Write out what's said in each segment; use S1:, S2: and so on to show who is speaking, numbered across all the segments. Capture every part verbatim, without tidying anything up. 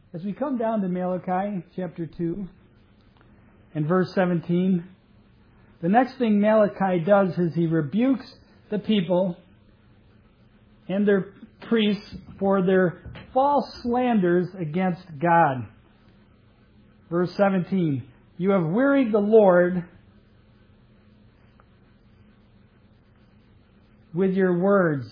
S1: As we come down to Malachi chapter two and verse seventeen, the next thing Malachi does is he rebukes the people and their priests for their false slanders against God. Verse seventeen, you have wearied the Lord with your words.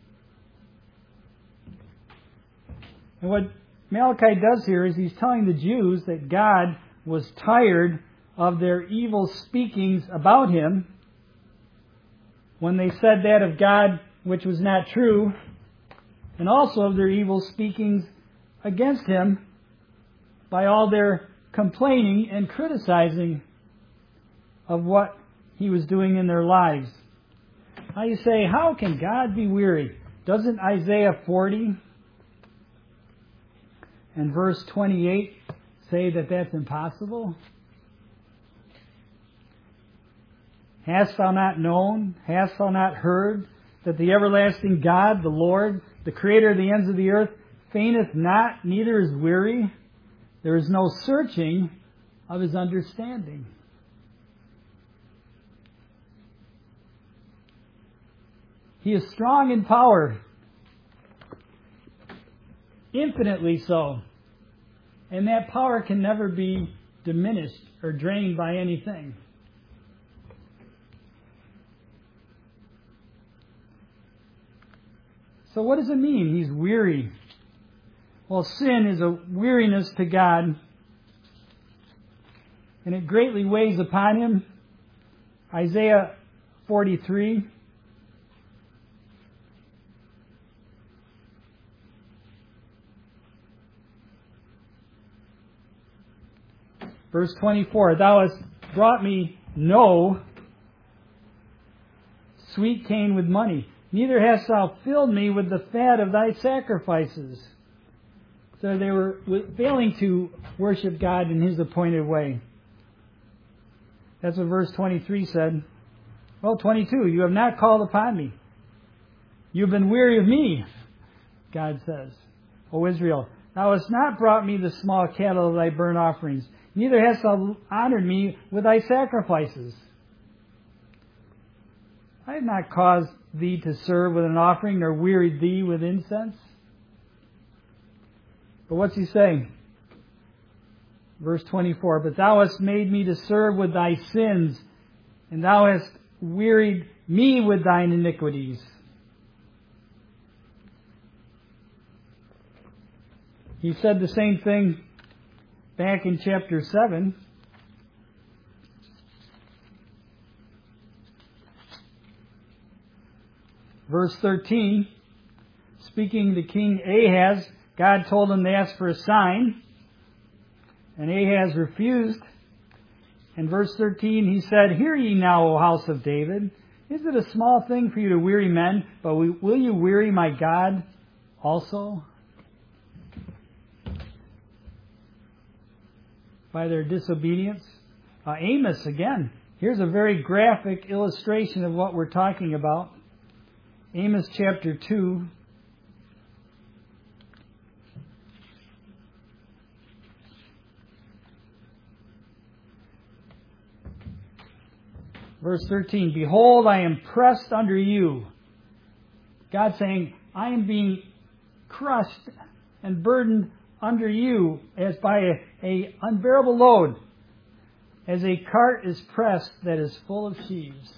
S1: And what Malachi does here is he's telling the Jews that God was tired of their evil speakings about Him when they said that of God which was not true, and also of their evil speakings against Him by all their complaining and criticizing of what He was doing in their lives. Now you say, how can God be weary? Doesn't Isaiah forty and verse twenty-eight say that that's impossible? Hast thou not known, hast thou not heard, that the everlasting God, the Lord, the Creator of the ends of the earth, fainteth not, neither is weary? There is no searching of His understanding. He is strong in power, infinitely so. And that power can never be diminished or drained by anything. So what does it mean? He's weary. Well, sin is a weariness to God, and it greatly weighs upon Him. Isaiah forty-three. Verse twenty-four, thou hast brought me no sweet cane with money, neither hast thou filled me with the fat of thy sacrifices. So they were failing to worship God in His appointed way. That's what verse twenty-three said. Well, twenty-two, you have not called upon me. You have been weary of me, God says. O Israel, thou hast not brought me the small cattle of thy burnt offerings, neither hast thou honored me with thy sacrifices. I have not caused thee to serve with an offering, nor wearied thee with incense. But what's he saying? Verse twenty-four, but thou hast made me to serve with thy sins, and thou hast wearied me with thine iniquities. He said the same thing back in chapter seven. Verse thirteen, speaking to King Ahaz, God told him to ask for a sign, and Ahaz refused. In verse thirteen, he said, hear ye now, O house of David. Is it a small thing for you to weary men, but will you weary my God also? By their disobedience. Uh, Amos, again, here's a very graphic illustration of what we're talking about. Amos chapter two. Verse thirteen, behold, I am pressed under you. God saying, I am being crushed and burdened under you as by a, a unbearable load, as a cart is pressed that is full of sheaves.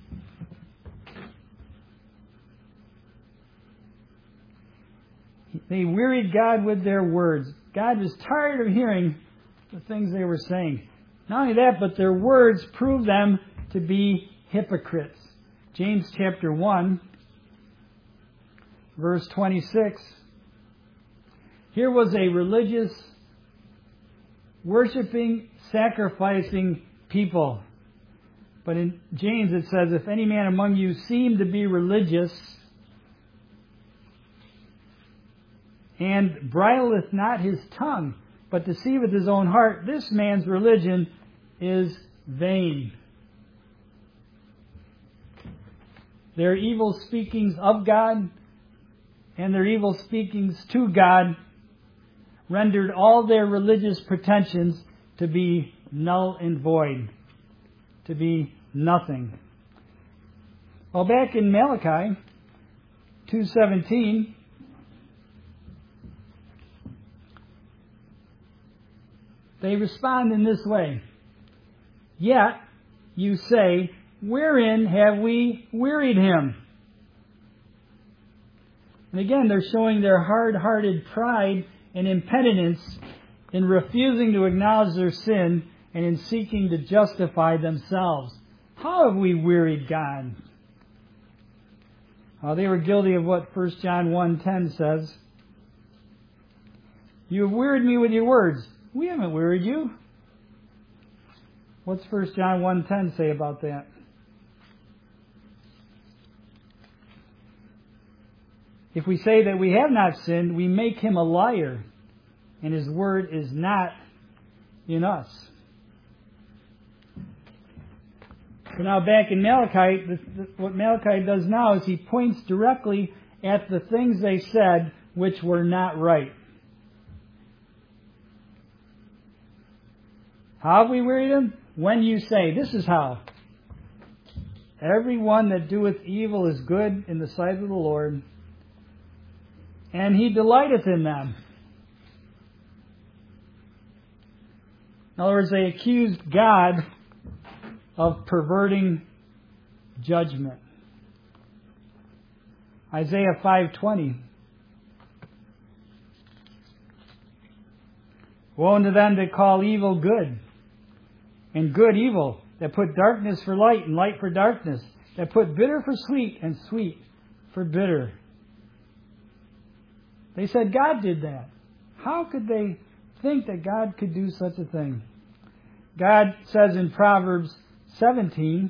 S1: They wearied God with their words. God was tired of hearing the things they were saying. Not only that, but their words proved them to be hypocrites. James chapter one, verse twenty-six. Here was a religious, worshiping, sacrificing people. But in James it says, if any man among you seem to be religious, and bridleth not his tongue, but deceiveth his own heart, this man's religion is vain. Their evil speakings of God and their evil speakings to God rendered all their religious pretensions to be null and void, to be nothing. Well, back in Malachi two seventeen, they respond in this way. Yet you say, wherein have we wearied him? And again, they're showing their hard-hearted pride and impenitence in refusing to acknowledge their sin and in seeking to justify themselves. How have we wearied God? Well, they were guilty of what First John one ten says. You have wearied me with your words. We haven't wearied you. What's First John one ten say about that? If we say that we have not sinned, we make him a liar, and his word is not in us. So now back in Malachi, what Malachi does now is he points directly at the things they said which were not right. How have we wearied him? When you say, this is how. Every one that doeth evil is good in the sight of the Lord, and he delighteth in them. In other words, they accused God of perverting judgment. Isaiah five twenty. Woe unto them that call evil good, and good evil, that put darkness for light and light for darkness, that put bitter for sweet and sweet for bitter. They said God did that. How could they think that God could do such a thing? God says in Proverbs seventeen,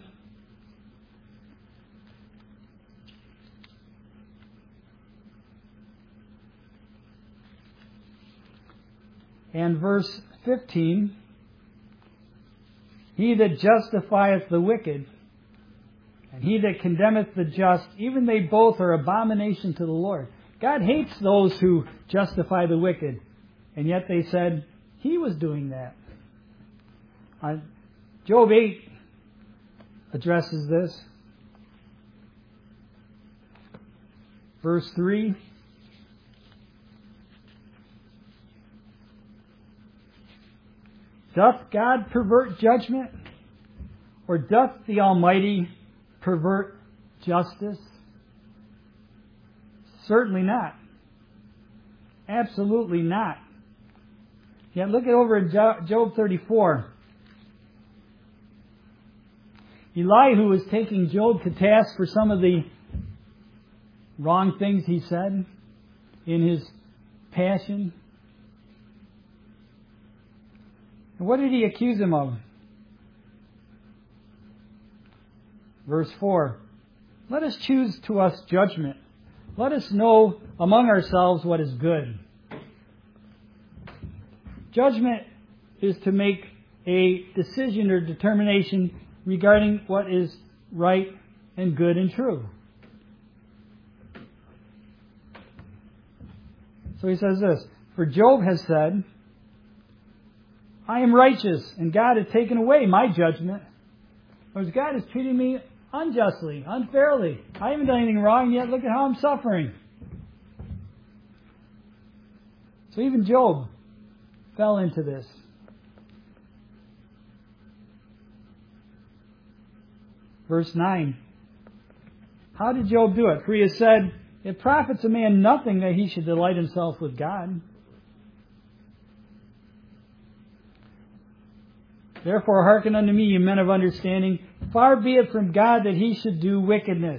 S1: and verse fifteen, he that justifieth the wicked, and he that condemneth the just, even they both are abomination to the Lord. God hates those who justify the wicked, and yet they said he was doing that. Uh, Job eight addresses this. Verse three. Doth God pervert judgment? Or doth the Almighty pervert justice? Certainly not. Absolutely not. Yet look at over in Job thirty-four. Elihu is taking Job to task for some of the wrong things he said in his passion. And what did he accuse him of? Verse four. Let us choose to us judgment. Let us know among ourselves what is good. Judgment is to make a decision or determination regarding what is right and good and true. So he says this, for Job has said, I am righteous, and God has taken away my judgment. Whereas God is treating me unjustly, unfairly. I haven't done anything wrong yet. Look at how I'm suffering. So even Job fell into this. Verse nine. How did Job do it? For he has said, it profits a man nothing that he should delight himself with God. Therefore hearken unto me, ye men of understanding. Far be it from God that he should do wickedness,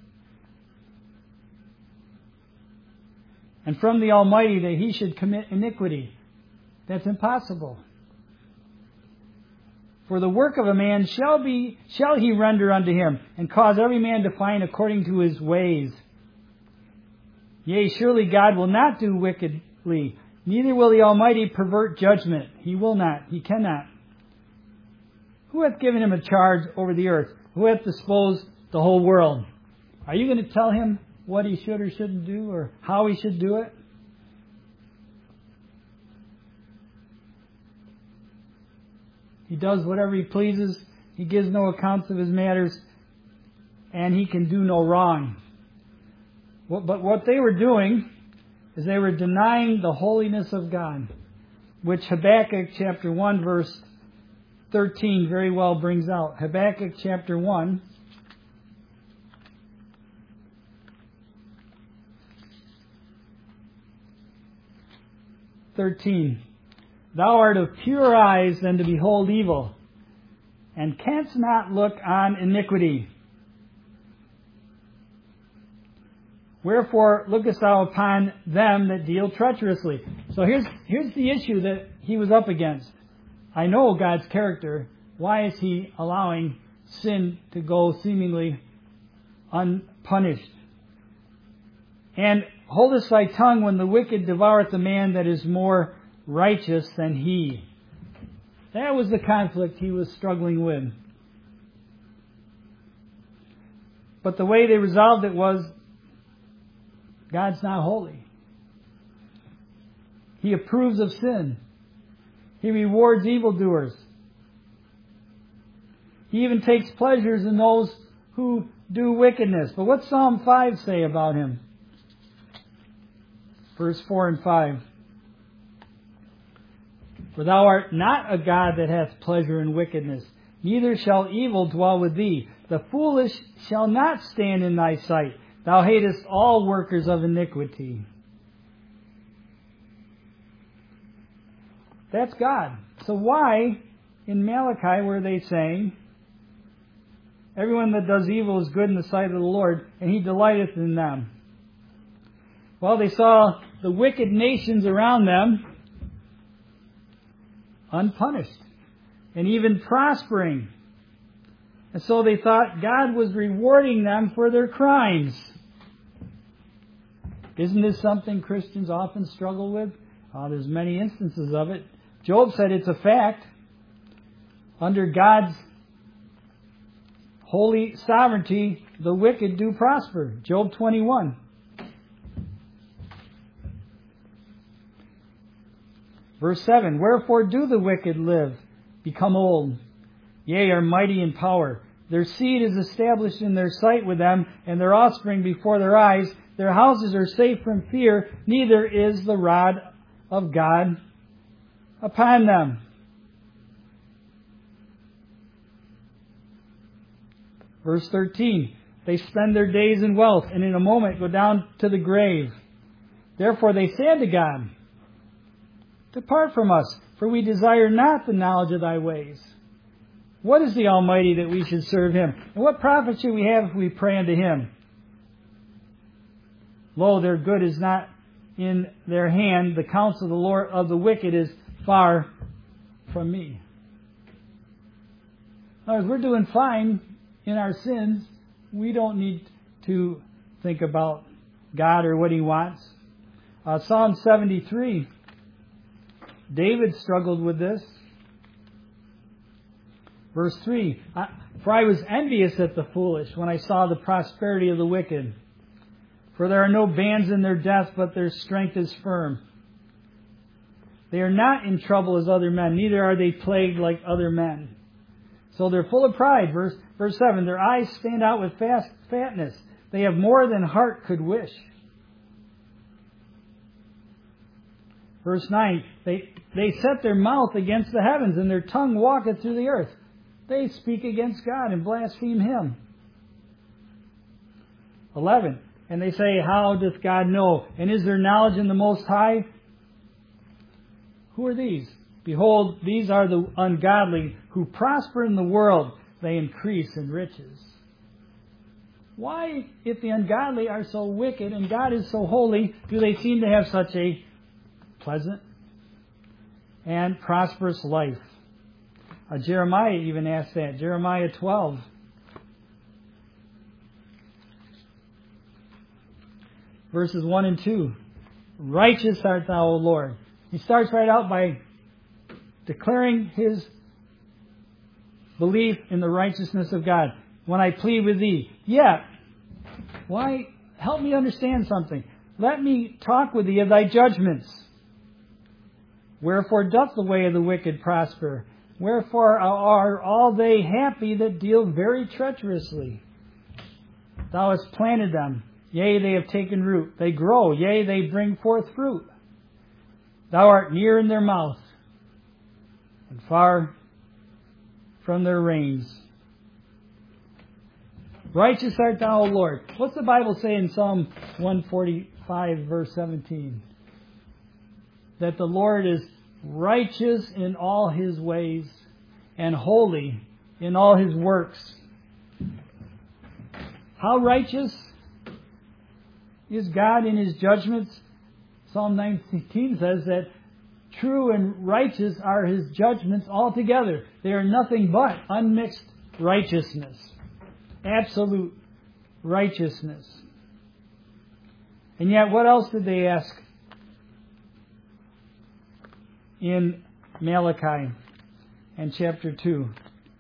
S1: and from the Almighty that he should commit iniquity. That's impossible. For the work of a man shall be shall he render unto him, and cause every man to find according to his ways. Yea, surely God will not do wickedly, neither will the Almighty pervert judgment. He will not. He cannot. Who hath given him a charge over the earth? Who hath disposed the whole world? Are you going to tell him what he should or shouldn't do, or how he should do it? He does whatever he pleases. He gives no accounts of his matters. And he can do no wrong. But what they were doing is they were denying the holiness of God, which Habakkuk chapter one verse thirteen very well brings out. Habakkuk chapter one. thirteen. Thou art of pure eyes than to behold evil, and canst not look on iniquity. Wherefore lookest thou upon them that deal treacherously. So here's here's the issue that he was up against. I know God's character. Why is he allowing sin to go seemingly unpunished? And holdest thy tongue when the wicked devoureth a man that is more righteous than he. That was the conflict he was struggling with. But the way they resolved it was, God's not holy. He approves of sin. He rewards evildoers. He even takes pleasures in those who do wickedness. But what's Psalm five say about him? Verse four and five. For thou art not a God that hath pleasure in wickedness, neither shall evil dwell with thee. The foolish shall not stand in thy sight. Thou hatest all workers of iniquity. That's God. So why in Malachi were they saying, everyone that does evil is good in the sight of the Lord, and He delighteth in them? Well, they saw the wicked nations around them unpunished and even prospering. And so they thought God was rewarding them for their crimes. Isn't this something Christians often struggle with? Uh, there's many instances of it. Job said it's a fact. Under God's holy sovereignty, the wicked do prosper. Job twenty-one. Verse seven. Wherefore do the wicked live, become old, yea, are mighty in power. Their seed is established in their sight with them, and their offspring before their eyes. Their houses are safe from fear, neither is the rod of God upon them. Verse thirteen. They spend their days in wealth, and in a moment go down to the grave. Therefore they say unto God, depart from us, for we desire not the knowledge of thy ways. What is the Almighty that we should serve Him? And what profit should we have if we pray unto Him? Lo, their good is not in their hand. The counsel of the Lord of the wicked is far from me. In other words, we're doing fine in our sins. We don't need to think about God or what He wants. Uh, Psalm seventy-three. David struggled with this. Verse three. For I was envious at the foolish when I saw the prosperity of the wicked. For there are no bands in their death, but their strength is firm. They are not in trouble as other men, neither are they plagued like other men. So they're full of pride. Verse, verse seven. Their eyes stand out with fast fatness. They have more than heart could wish. Verse nine. They, they set their mouth against the heavens, and their tongue walketh through the earth. They speak against God and blaspheme Him. eleven. And they say, how doth God know? And is there knowledge in the Most High? Who are these? Behold, these are the ungodly who prosper in the world. They increase in riches. Why, if the ungodly are so wicked and God is so holy, do they seem to have such a pleasant and prosperous life? Uh, Jeremiah even asked that. Jeremiah twelve. Verses one and two. Righteous art thou, O Lord. He starts right out by declaring his belief in the righteousness of God. When I plead with thee. Yet, why? Help me understand something. Let me talk with thee of thy judgments. Wherefore doth the way of the wicked prosper? Wherefore are all they happy that deal very treacherously. Thou hast planted them, yea, they have taken root. They grow, yea, they bring forth fruit. Thou art near in their mouth, and far from their reins. Righteous art thou, O Lord. What's the Bible say in Psalm one forty-five, verse seventeen? That the Lord is righteous in all His ways and holy in all His works. How righteous is God in His judgments? Psalm nineteen says that true and righteous are His judgments altogether. They are nothing but unmixed righteousness. Absolute righteousness. And yet, what else did they ask in Malachi and chapter two?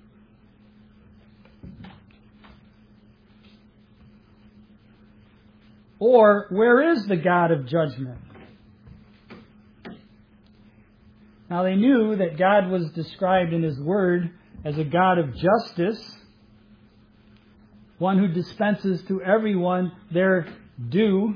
S1: Or, where is the God of judgment? Now, they knew that God was described in His Word as a God of justice, one who dispenses to everyone their due.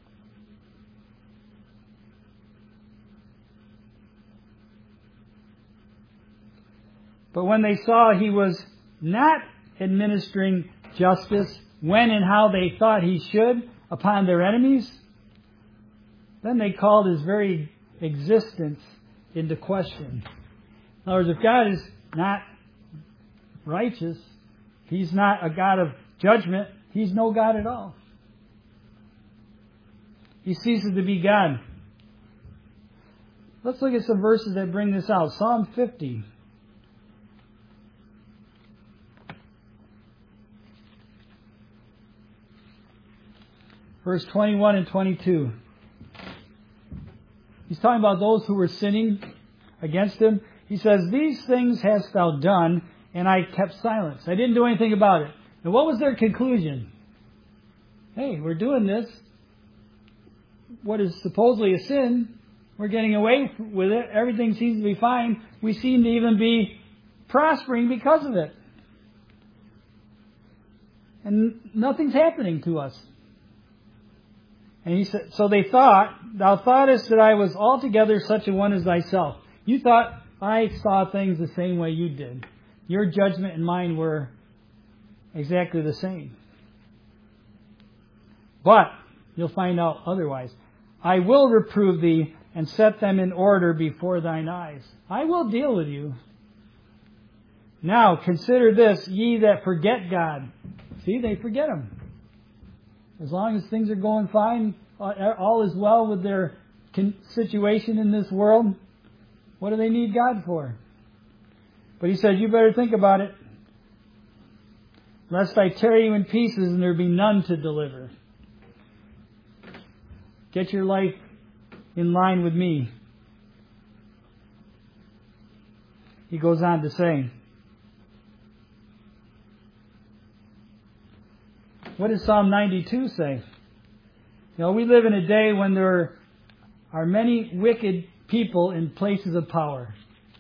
S1: But when they saw He was not administering justice when and how they thought He should upon their enemies, then they called His very existence into question. In other words, if God is not righteous, if He's not a God of judgment, He's no God at all. He ceases to be God. Let's look at some verses that bring this out. Psalm fifty. Verse twenty-one and twenty-two. He's talking about those who were sinning against Him. He says, "These things hast thou done, and I kept silence." I didn't do anything about it. And what was their conclusion? Hey, we're doing this. What is supposedly a sin, we're getting away with it. Everything seems to be fine. We seem to even be prospering because of it. And nothing's happening to us. And he said, so they thought, "Thou thoughtest that I was altogether such a one as thyself." You thought I saw things the same way you did. Your judgment and mine were exactly the same. But you'll find out otherwise. "I will reprove thee and set them in order before thine eyes." I will deal with you. "Now consider this, ye that forget God." See, they forget Him. As long as things are going fine, all is well with their situation in this world, what do they need God for? But He said, you better think about it. "Lest I tear you in pieces and there be none to deliver." Get your life in line with me. He goes on to say, what does Psalm ninety-two say? You know, we live in a day when there are many wicked people in places of power.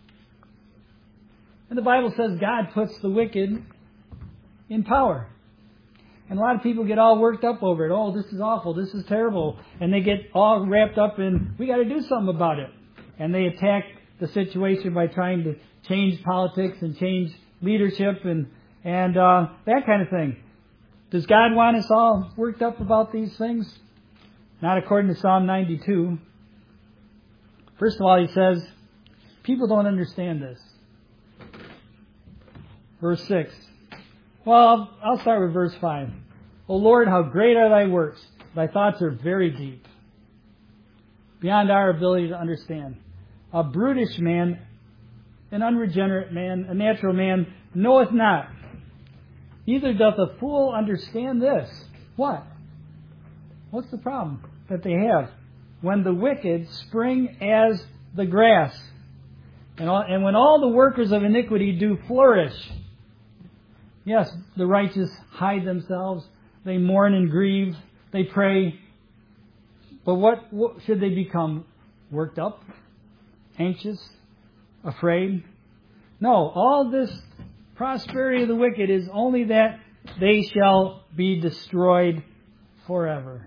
S1: And the Bible says God puts the wicked in power. And a lot of people get all worked up over it. Oh, this is awful. This is terrible. And they get all wrapped up in, we got to do something about it. And they attack the situation by trying to change politics and change leadership and, and uh, that kind of thing. Does God want us all worked up about these things? Not according to Psalm ninety-two. First of all, he says, people don't understand this. Verse six. Well, I'll, I'll start with verse five. "O Lord, how great are thy works. Thy thoughts are very deep, beyond our ability to understand. A brutish man, an unregenerate man, a natural man, knoweth not. Neither doth a fool understand this." What? What's the problem that they have? "When the wicked spring as the grass, and, all, and when all the workers of iniquity do flourish." Yes, the righteous hide themselves. They mourn and grieve. They pray. But what, what should they become? Worked up? Anxious? Afraid? No, all this prosperity of the wicked is only that they shall be destroyed forever.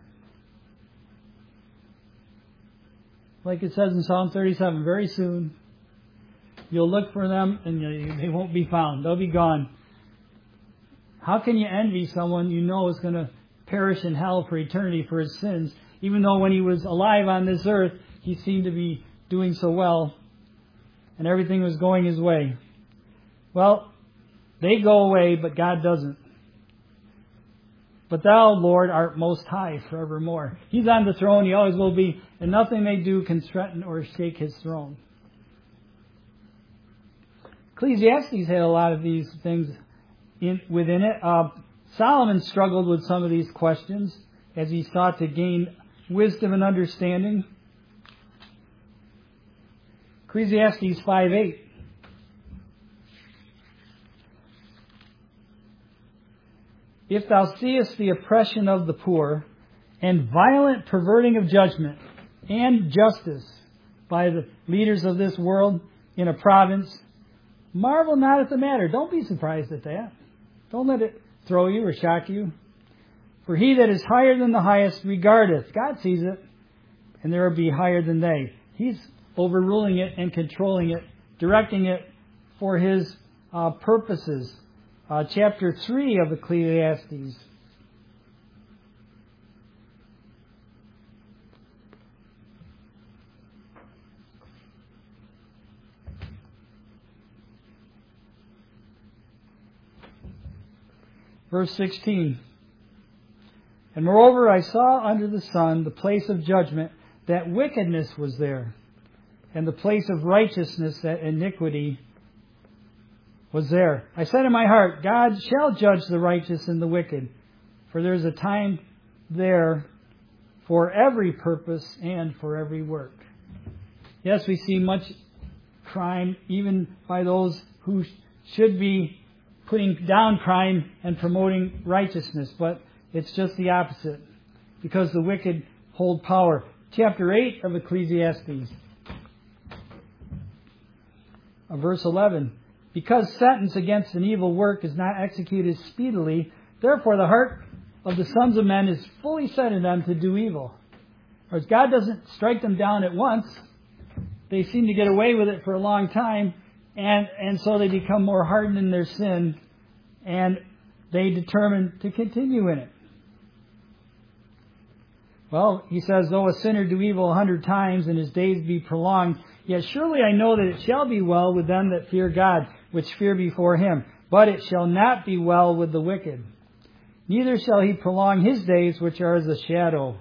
S1: Like it says in Psalm thirty-seven, very soon you'll look for them and they won't be found. They'll be gone. How can you envy someone you know is going to perish in hell for eternity for his sins, even though when he was alive on this earth, he seemed to be doing so well and everything was going his way? Well, they go away, but God doesn't. But thou, Lord, art most high forevermore. He's on the throne, he always will be, and nothing they do can threaten or shake his throne. Ecclesiastes had a lot of these things in, within it. Uh, Solomon struggled with some of these questions as he sought to gain wisdom and understanding. Ecclesiastes five eight. If thou seest the oppression of the poor, and violent perverting of judgment, and justice by the leaders of this world in a province, marvel not at the matter. Don't be surprised at that. Don't let it throw you or shock you. For he that is higher than the highest regardeth. God sees it, and there will be higher than they. He's overruling it and controlling it, directing it for his uh, purposes. Uh, chapter three of Ecclesiastes. Verse sixteen. And moreover I saw under the sun the place of judgment, that wickedness was there, and the place of righteousness, that iniquity was there. I said in my heart, God shall judge the righteous and the wicked, for there is a time there for every purpose and for every work. Yes, we see much crime, even by those who should be putting down crime and promoting righteousness, but it's just the opposite, because the wicked hold power. Chapter eight of Ecclesiastes, verse eleven. Because sentence against an evil work is not executed speedily, therefore the heart of the sons of men is fully set in them to do evil. Whereas God doesn't strike them down at once. They seem to get away with it for a long time, and, and so they become more hardened in their sin, and they determine to continue in it. Well, he says, though a sinner do evil a hundred times and his days be prolonged, yet surely I know that it shall be well with them that fear God, which fear before him. But it shall not be well with the wicked. Neither shall he prolong his days, which are as a shadow.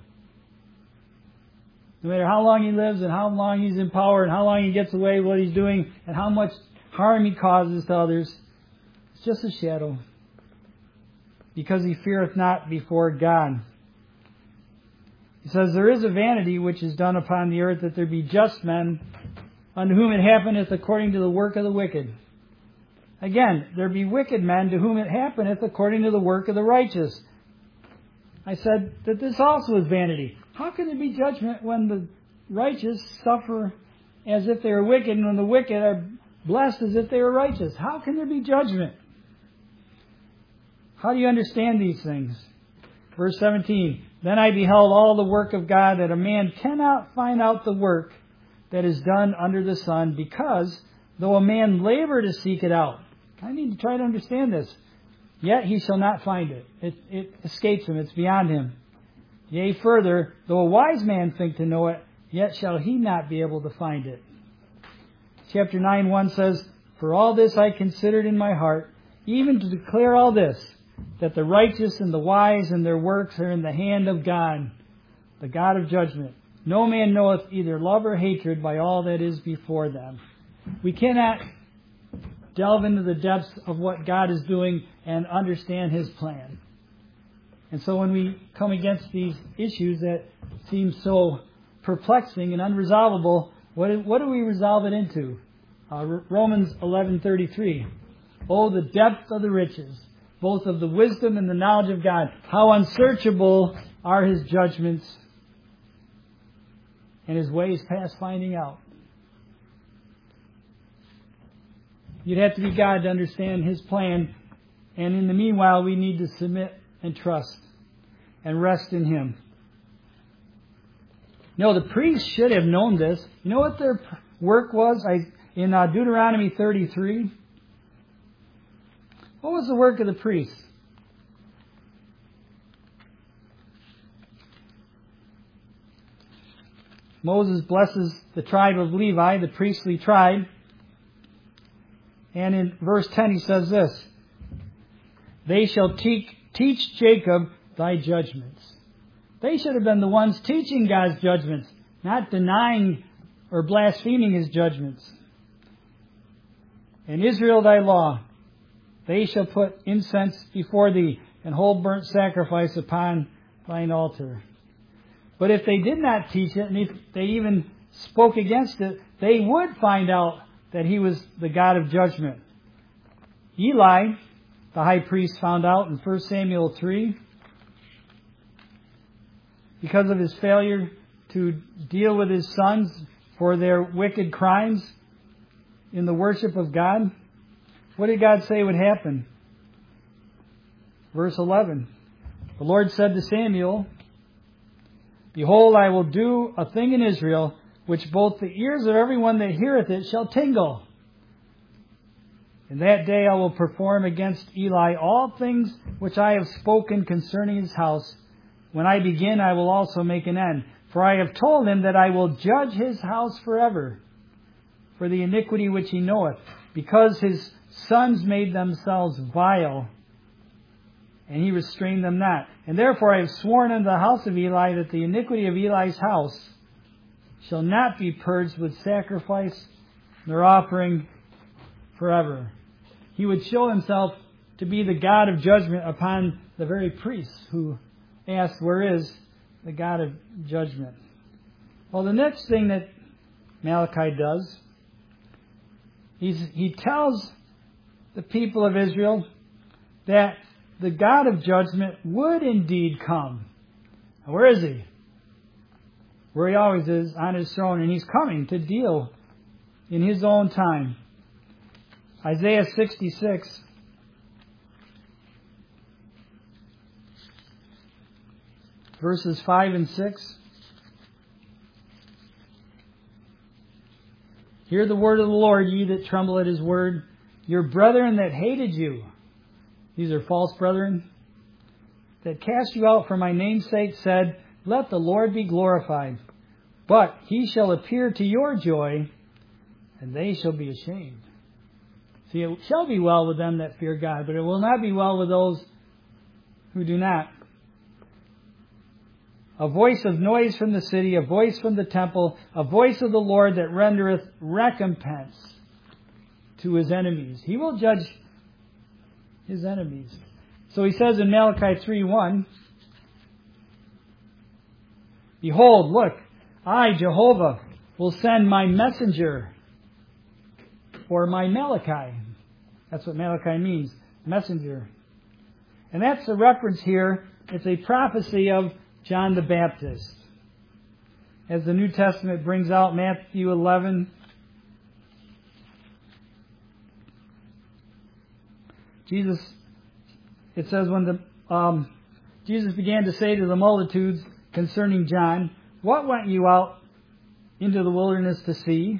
S1: No matter how long he lives and how long he's in power and how long he gets away with what he's doing and how much harm he causes to others, it's just a shadow. Because he feareth not before God. He says, there is a vanity which is done upon the earth, that there be just men, unto whom it happeneth according to the work of the wicked. Again, there be wicked men to whom it happeneth according to the work of the righteous. I said that this also is vanity. How can there be judgment when the righteous suffer as if they are wicked, and when the wicked are blessed as if they are righteous? How can there be judgment? How do you understand these things? Verse seventeen. Then I beheld all the work of God, that a man cannot find out the work that is done under the sun, because though a man labor to seek it out. I need to try to understand this. Yet he shall not find it. It, it escapes him. It's beyond him. Yea, further, though a wise man think to know it, yet shall he not be able to find it. Chapter nine one says, For all this I considered in my heart, even to declare all this, that the righteous and the wise and their works are in the hand of God, the God of judgment. No man knoweth either love or hatred by all that is before them. We cannot delve into the depths of what God is doing and understand His plan. And so when we come against these issues that seem so perplexing and unresolvable, what do, what do we resolve it into? Uh, Romans eleven thirty-three. Oh, the depth of the riches, both of the wisdom and the knowledge of God. How unsearchable are His judgments, and His ways past finding out. You'd have to be God to understand His plan. And in the meanwhile, we need to submit and trust and rest in Him. No, the priests should have known this. You know what their work was? I, in uh, Deuteronomy thirty-three. What was the work of the priests? Moses blesses the tribe of Levi, the priestly tribe. And in verse ten he says this, they shall teach, teach Jacob thy judgments. They should have been the ones teaching God's judgments, not denying or blaspheming His judgments. And Israel thy law, they shall put incense before thee and hold burnt sacrifice upon thine altar. But if they did not teach it, and if they even spoke against it, they would find out that He was the God of judgment. Eli, the high priest, found out in First Samuel three, because of his failure to deal with his sons for their wicked crimes in the worship of God. What did God say would happen? Verse eleven. The Lord said to Samuel, behold, I will do a thing in Israel, which both the ears of everyone that heareth it shall tingle. In that day I will perform against Eli all things which I have spoken concerning his house. When I begin, I will also make an end. For I have told him that I will judge his house forever for the iniquity which he knoweth, because his sons made themselves vile, and he restrained them not. And therefore I have sworn unto the house of Eli that the iniquity of Eli's house shall not be purged with sacrifice nor offering forever. He would show Himself to be the God of judgment upon the very priests who asked, where is the God of judgment? Well, the next thing that Malachi does, he's, he tells the people of Israel that the God of judgment would indeed come. Now, where is He? Where He always is, on His throne, and He's coming to deal in His own time. Isaiah sixty-six. Verses five and six. Hear the word of the Lord, ye that tremble at His word. Your brethren that hated you, these are false brethren, that cast you out for my name's sake, said, let the Lord be glorified. But He shall appear to your joy, and they shall be ashamed. See, it shall be well with them that fear God, but it will not be well with those who do not. A voice of noise from the city, a voice from the temple, a voice of the Lord that rendereth recompense to His enemies. He will judge His enemies. So He says in Malachi three one, behold, look, I, Jehovah, will send my messenger, or my Malachi. That's what Malachi means, messenger. And that's a reference here. It's a prophecy of John the Baptist. As the New Testament brings out, Matthew eleven. Jesus, it says, when the um, Jesus began to say to the multitudes concerning John, what went you out into the wilderness to see?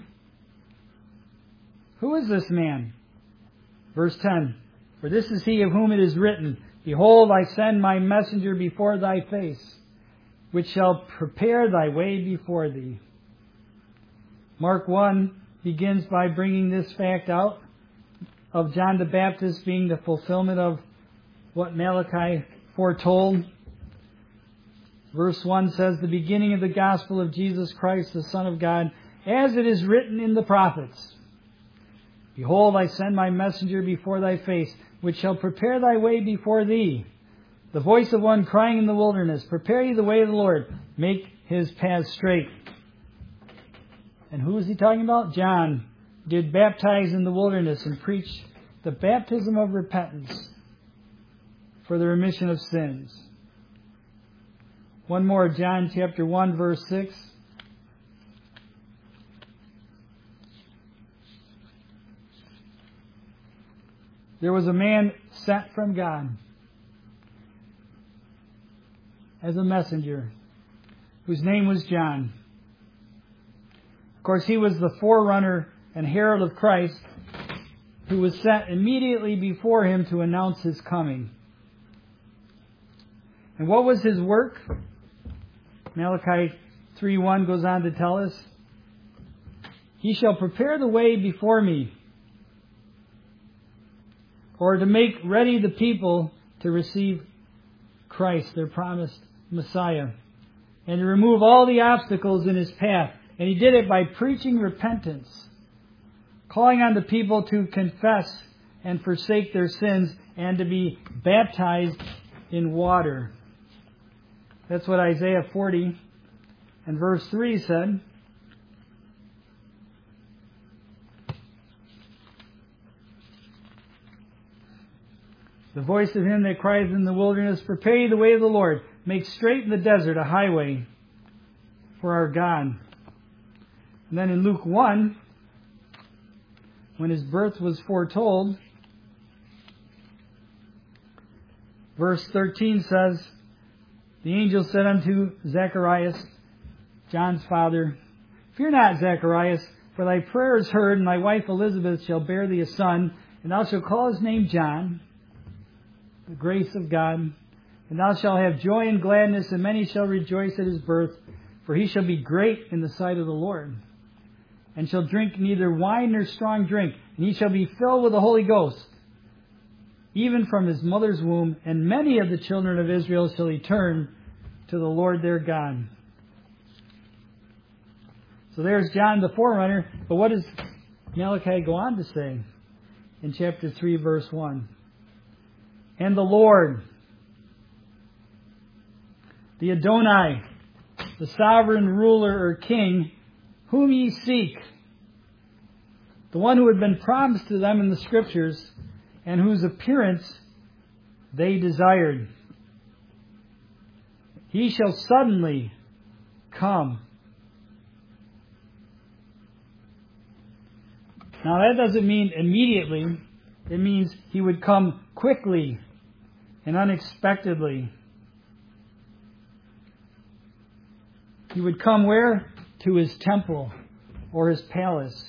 S1: Who is this man? Verse ten. For this is he of whom it is written, behold, I send my messenger before thy face, which shall prepare thy way before thee. Mark one begins by bringing this fact out of John the Baptist being the fulfillment of what Malachi foretold. Verse one says, the beginning of the gospel of Jesus Christ, the Son of God, as it is written in the prophets. Behold, I send my messenger before thy face, which shall prepare thy way before thee. The voice of one crying in the wilderness, prepare ye the way of the Lord, make His path straight. And who is he talking about? John did baptize in the wilderness and preach the baptism of repentance for the remission of sins. One more, John chapter one, verse six. there was a man sent from God as a messenger, whose name was John. Of course, he was the forerunner and herald of Christ, who was sent immediately before him to announce his coming. And what was his work? Malachi three one goes on to tell us, "He shall prepare the way before me," or to make ready the people to receive Christ, their promised Messiah, and to remove all the obstacles in his path. And he did it by preaching repentance, calling on the people to confess and forsake their sins, and to be baptized in water. That's what Isaiah forty and verse three said. The voice of him that cries in the wilderness, "Prepare ye the way of the Lord. Make straight in the desert a highway for our God." And then in Luke one, when his birth was foretold, verse thirteen says, "The angel said unto Zacharias," John's father, "Fear not, Zacharias, for thy prayer is heard, and thy wife Elizabeth shall bear thee a son, and thou shalt call his name John, the grace of God. And thou shalt have joy and gladness, and many shall rejoice at his birth, for he shall be great in the sight of the Lord, and shall drink neither wine nor strong drink, and he shall be filled with the Holy Ghost, even from his mother's womb, and many of the children of Israel shall he turn to the Lord their God." So there's John the forerunner, but what does Malachi go on to say in chapter three, verse one? "And the Lord, the Adonai, the sovereign ruler or king, whom ye seek," the one who had been promised to them in the Scriptures, and whose appearance they desired, "he shall suddenly come." Now that doesn't mean immediately. It means he would come quickly and unexpectedly. He would come where? To his temple or his palace.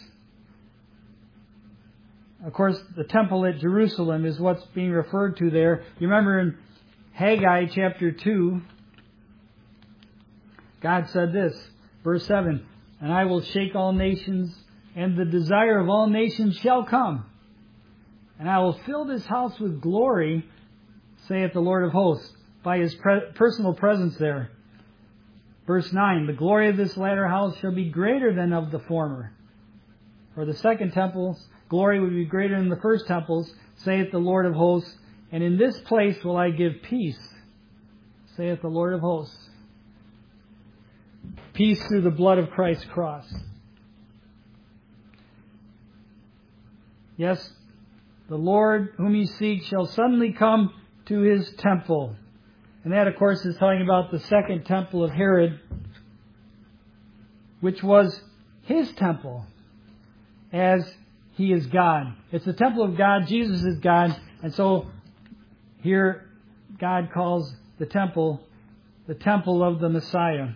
S1: Of course, the temple at Jerusalem is what's being referred to there. You remember in Haggai chapter two, God said this, verse seven, "And I will shake all nations, and the desire of all nations shall come. And I will fill this house with glory, saith the Lord of hosts," by his pre- personal presence there. Verse nine, "The glory of this latter house shall be greater than of the former." Or the second temple's glory would be greater than the first temple's, saith the Lord of hosts. "And in this place will I give peace, saith the Lord of hosts." Peace through the blood of Christ's cross. Yes, the Lord whom ye seek shall suddenly come to his temple. And that, of course, is talking about the second temple of Herod, which was his temple, as he is God. It's the temple of God. Jesus is God. And so here God calls the temple the temple of the Messiah.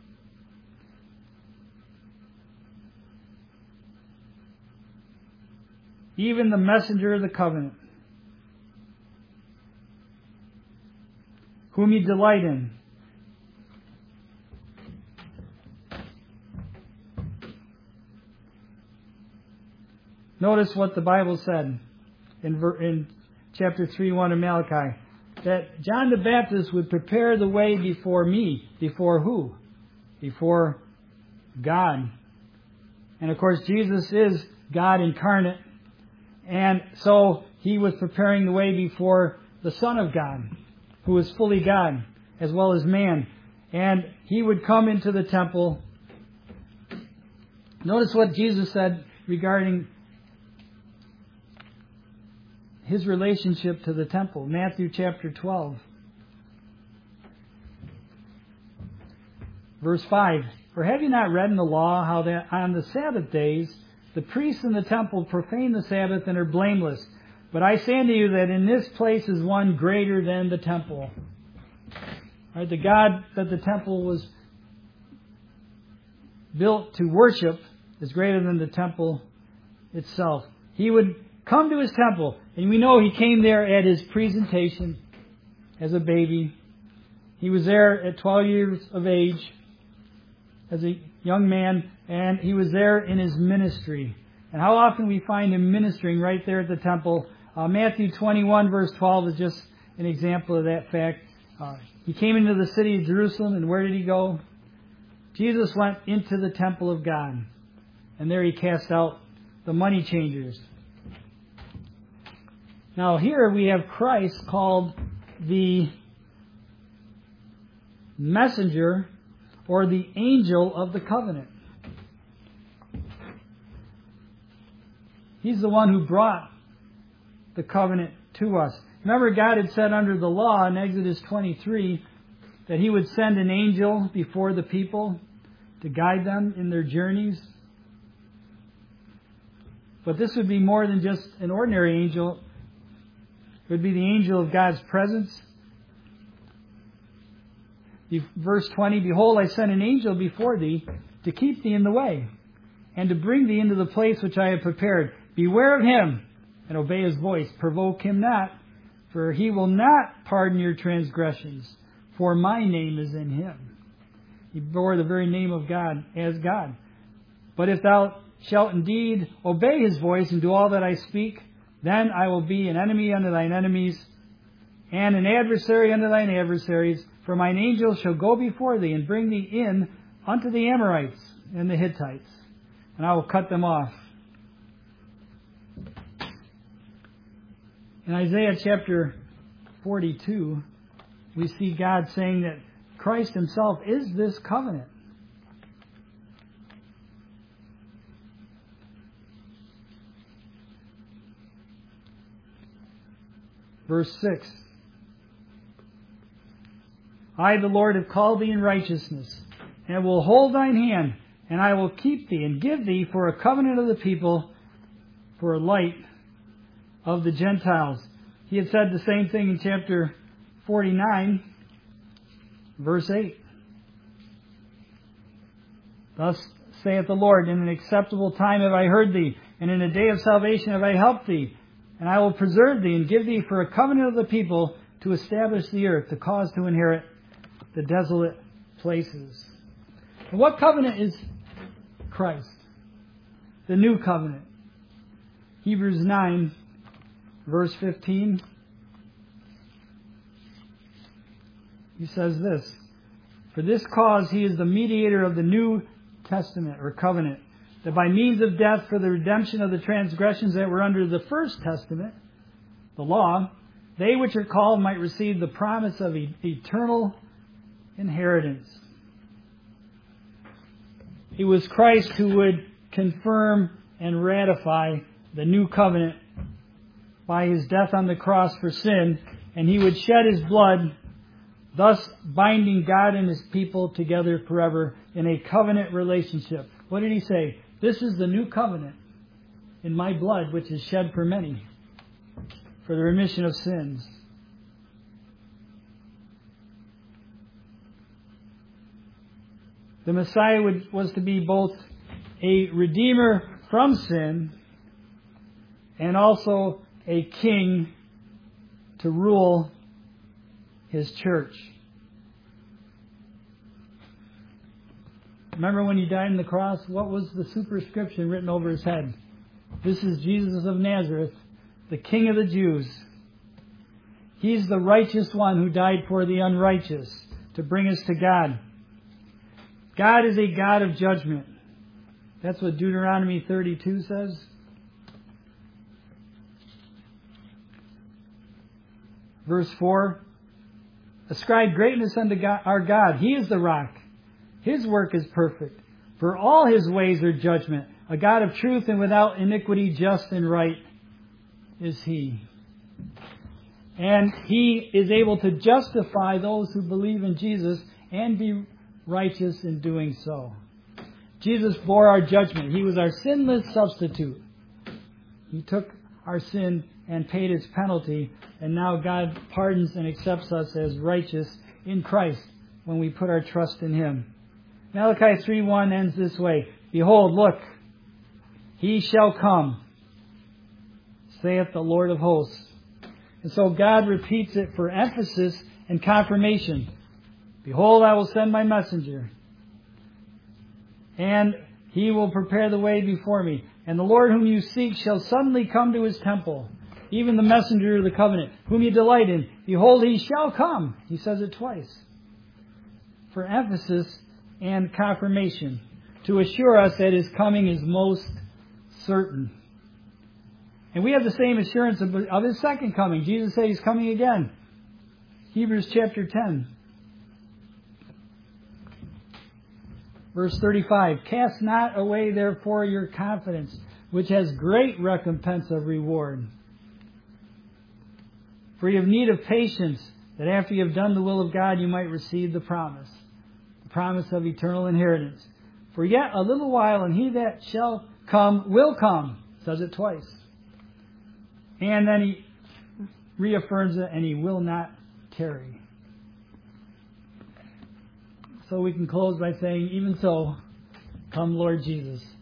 S1: Even the messenger of the covenant, whom ye delight in. Notice what the Bible said in, in chapter three one of Malachi, that John the Baptist would prepare the way before me. Before who? Before God. And of course, Jesus is God incarnate. And so he was preparing the way before the Son of God, who is fully God as well as man. And he would come into the temple. Notice what Jesus said regarding his relationship to the temple. Matthew chapter twelve. Verse five. "For have you not read in the law how that on the Sabbath days the priests in the temple profane the Sabbath and are blameless? But I say unto you that in this place is one greater than the temple. Right, the God that the temple was built to worship is greater than the temple itself. He would come to his temple, and we know he came there at his presentation as a baby. He was there at twelve years of age as a young man, and he was there in his ministry. And how often we find him ministering right there at the temple. Uh, Matthew twenty-one verse twelve is just an example of that fact. Uh, he came into the city of Jerusalem, and where did he go? Jesus went into the temple of God, and there he cast out the money changers. Now here we have Christ called the messenger or the angel of the covenant. He's the one who brought the covenant to us. Remember, God had said under the law in Exodus twenty-three that He would send an angel before the people to guide them in their journeys. But this would be more than just an ordinary angel. It would be the angel of God's presence. Verse twenty, Behold, I send an angel before thee to keep thee in the way, and to bring thee into the place which I have prepared. Beware of him, and obey his voice. Provoke him not, for he will not pardon your transgressions, for my name is in him. He bore the very name of God as God. But if thou shalt indeed obey his voice and do all that I speak, then I will be an enemy unto thine enemies, and an adversary unto thine adversaries. For mine angel shall go before thee, and bring thee in unto the Amorites and the Hittites, and I will cut them off. In Isaiah chapter forty-two, we see God saying that Christ Himself is this covenant. Verse six. I, the Lord, have called thee in righteousness, and will hold thine hand, and I will keep thee, and give thee for a covenant of the people, for a light of the Gentiles. He had said the same thing in chapter forty-nine, verse eight. Thus saith the Lord, in an acceptable time have I heard thee, and in a day of salvation have I helped thee. And I will preserve thee, and give thee for a covenant of the people, to establish the earth, to cause to inherit the desolate places. And what covenant is Christ? The new covenant. Hebrews nine, verse fifteen. He says this, For this cause he is the mediator of the New Testament, or covenant, that by means of death for the redemption of the transgressions that were under the first testament, the law, they which are called might receive the promise of eternal inheritance. It was Christ who would confirm and ratify the new covenant by His death on the cross for sin, and He would shed His blood, thus binding God and His people together forever in a covenant relationship. What did He say? This is the new covenant in my blood, which is shed for many, for the remission of sins. The Messiah would, was to be both a redeemer from sin and also a king to rule His church. Remember when He died on the cross, what was the superscription written over His head? This is Jesus of Nazareth, the King of the Jews. He's the righteous one who died for the unrighteous to bring us to God. God is a God of judgment. That's what Deuteronomy thirty-two says. Verse four. Ascribe greatness unto God, our God. He is the rock. His work is perfect. For all His ways are judgment. A God of truth and without iniquity, just and right is He. And He is able to justify those who believe in Jesus and be righteous in doing so. Jesus bore our judgment. He was our sinless substitute. He took our sin and paid its penalty, and now God pardons and accepts us as righteous in Christ when we put our trust in Him. Malachi three one ends this way, Behold, look, He shall come, saith the Lord of hosts. And so God repeats it for emphasis and confirmation. Behold, I will send my messenger, and He will prepare the way before me. And the Lord whom you seek shall suddenly come to His temple, even the messenger of the covenant, whom you delight in. Behold, He shall come. He says it twice. For emphasis and confirmation, to assure us that His coming is most certain. And we have the same assurance of, of His second coming. Jesus said He's coming again. Hebrews chapter ten. Verse thirty-five, Cast not away therefore your confidence, which has great recompense of reward. For you have need of patience, that after you have done the will of God, you might receive the promise, the promise of eternal inheritance. For yet a little while, and He that shall come will come. Says it twice. And then He reaffirms it, and He will not tarry. So we can close by saying, even so, come Lord Jesus.